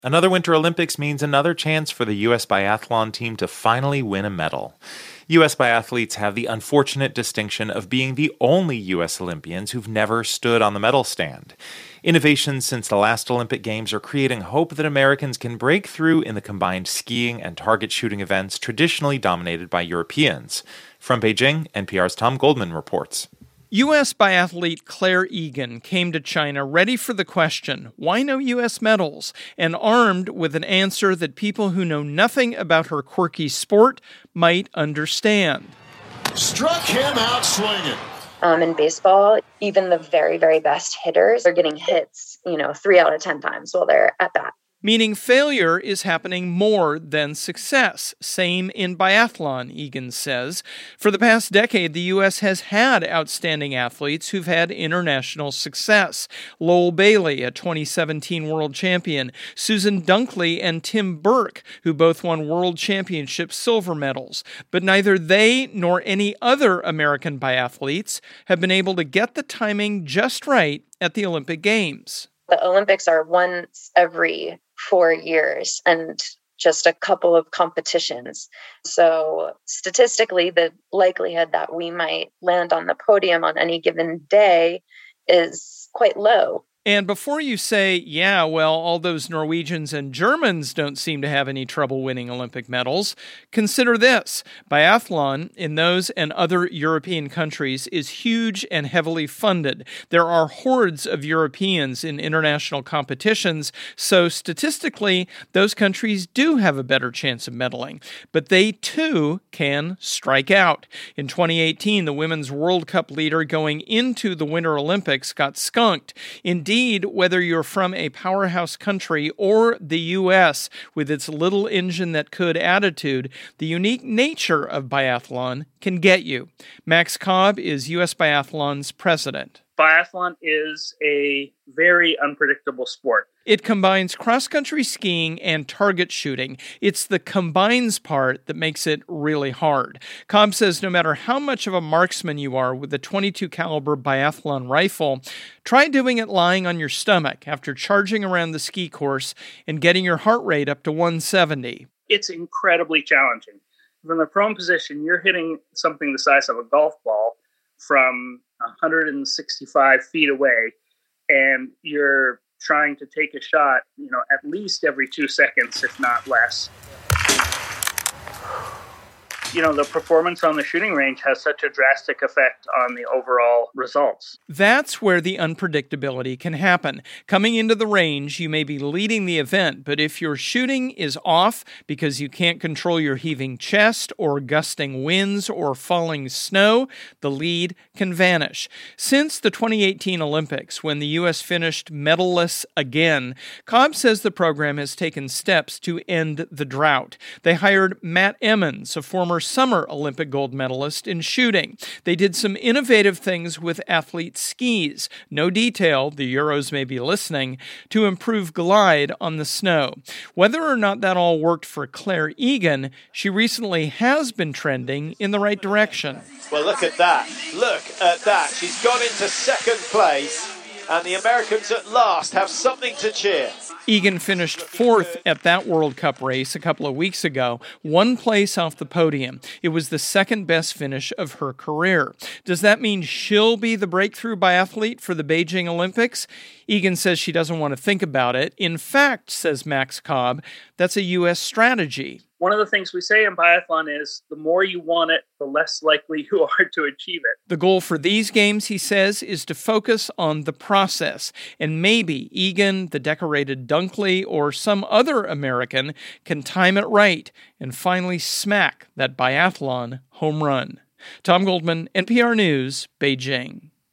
Another Winter Olympics means another chance for the U.S. biathlon team to finally win a medal. U.S. biathletes have the unfortunate distinction of being the only U.S. Olympians who've never stood on the medal stand. Innovations since the last Olympic Games are creating hope that Americans can break through in the combined skiing and target shooting events traditionally dominated by Europeans. From Beijing, NPR's Tom Goldman reports. U.S. biathlete Claire Egan came to China ready for the question, why no U.S. medals? And armed with an answer that people who know nothing about her quirky sport might understand. Struck him out swinging. In baseball, even the very, very best hitters are getting hits, 3 out of 10 times while they're at bat. Meaning failure is happening more than success. Same in biathlon, Egan says. For the past decade, the U.S. has had outstanding athletes who've had international success. Lowell Bailey, a 2017 world champion, Susan Dunkley and Tim Burke, who both won world championship silver medals. But neither they nor any other American biathletes have been able to get the timing just right at the Olympic Games. The Olympics are once every 4 years and just a couple of competitions. So statistically, the likelihood that we might land on the podium on any given day is quite low. And before you say, yeah, well, all those Norwegians and Germans don't seem to have any trouble winning Olympic medals, consider this. Biathlon in those and other European countries is huge and heavily funded. There are hordes of Europeans in international competitions, so statistically, those countries do have a better chance of medaling. But they, too, can strike out. In 2018, the Women's World Cup leader going into the Winter Olympics got skunked. Indeed, whether you're from a powerhouse country or the U.S. with its little engine that could attitude, the unique nature of biathlon can get you. Max Cobb is U.S. Biathlon's president. Biathlon is a very unpredictable sport. It combines cross-country skiing and target shooting. It's the combines part that makes it really hard. Cobb says no matter how much of a marksman you are with a .22 caliber biathlon rifle, try doing it lying on your stomach after charging around the ski course and getting your heart rate up to 170. It's incredibly challenging. From the prone position, you're hitting something the size of a golf ball from 165 feet away, and you're trying to take a shot, at least every 2 seconds, if not less. The performance on the shooting range has such a drastic effect on the overall results. That's where the unpredictability can happen. Coming into the range, you may be leading the event, but if your shooting is off because you can't control your heaving chest or gusting winds or falling snow, the lead can vanish. Since the 2018 Olympics, when the U.S. finished medalless again, Cobb says the program has taken steps to end the drought. They hired Matt Emmons, a former summer Olympic gold medalist in shooting. They did some innovative things with athlete skis. No detail, the Euros may be listening, to improve glide on the snow. Whether or not that all worked for Claire Egan, she recently has been trending in the right direction. Well, look at that. Look at that. She's gone into second place, and the Americans at last have something to cheer. Egan finished fourth at that World Cup race a couple of weeks ago, one place off the podium. It was the second best finish of her career. Does that mean she'll be the breakthrough biathlete for the Beijing Olympics? Egan says she doesn't want to think about it. In fact, says Max Cobb, that's a U.S. strategy. One of the things we say in biathlon is the more you want it, the less likely you are to achieve it. The goal for these games, he says, is to focus on the process. And maybe Egan, the decorated Dunkley, or some other American can time it right and finally smack that biathlon home run. Tom Goldman, NPR News, Beijing.